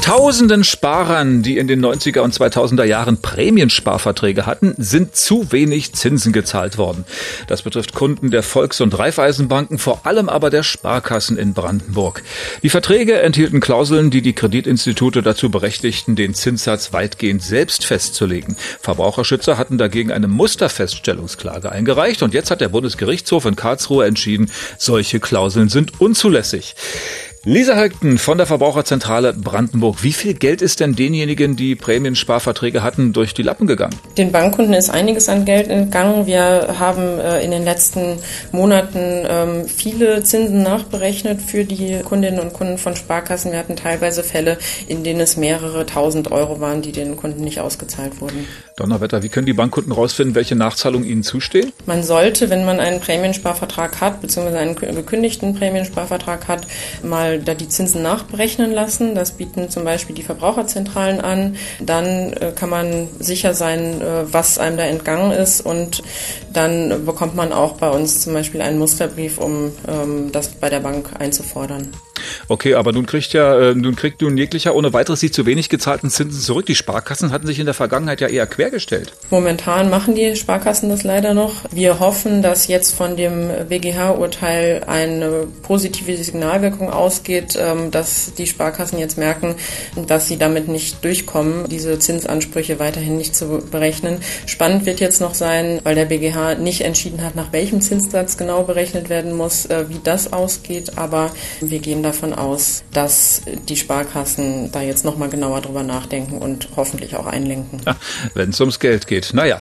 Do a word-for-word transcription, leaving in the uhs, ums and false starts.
Tausenden Sparern, die in den neunziger und zweitausender Jahren Prämiensparverträge hatten, sind zu wenig Zinsen gezahlt worden. Das betrifft Kunden der Volks- und Raiffeisenbanken, vor allem aber der Sparkassen in Brandenburg. Die Verträge enthielten Klauseln, die die Kreditinstitute dazu berechtigten, den Zinssatz weitgehend selbst festzulegen. Verbraucherschützer hatten dagegen eine Musterfeststellungsklage eingereicht und jetzt hat der Bundesgerichtshof in Karlsruhe entschieden, solche Klauseln sind unzulässig. Lisa Högten von der Verbraucherzentrale Brandenburg. Wie viel Geld ist denn denjenigen, die Prämiensparverträge hatten, durch die Lappen gegangen? Den Bankkunden ist einiges an Geld entgangen. Wir haben äh, in den letzten Monaten ähm, viele Zinsen nachberechnet für die Kundinnen und Kunden von Sparkassen. Wir hatten teilweise Fälle, in denen es mehrere tausend Euro waren, die den Kunden nicht ausgezahlt wurden. Donnerwetter, wie können die Bankkunden rausfinden, welche Nachzahlungen ihnen zustehen? Man sollte, wenn man einen Prämiensparvertrag hat, beziehungsweise einen gekündigten Prämiensparvertrag hat, mal da die Zinsen nachberechnen lassen. Das bieten zum Beispiel die Verbraucherzentralen an. Dann äh, kann man sicher sein, äh, was einem da entgangen ist, und dann bekommt man auch bei uns zum Beispiel einen Musterbrief, um ähm, das bei der Bank einzufordern. Okay, aber nun kriegt ja, äh, nun kriegt nun jeglicher ohne weiteres die zu wenig gezahlten Zinsen zurück. Die Sparkassen hatten sich in der Vergangenheit ja eher quergestellt. Momentan machen die Sparkassen das leider noch. Wir hoffen, dass jetzt von dem B G H-Urteil eine positive Signalwirkung ausgeht, ähm, dass die Sparkassen jetzt merken, dass sie damit nicht durchkommen, diese Zinsansprüche weiterhin nicht zu berechnen. Spannend wird jetzt noch sein, weil der B G H nicht entschieden hat, nach welchem Zinssatz genau berechnet werden muss, äh, wie das ausgeht. Aber wir gehen davon aus, dass die Sparkassen da jetzt nochmal genauer drüber nachdenken und hoffentlich auch einlenken. Ja, wenn es ums Geld geht. Naja.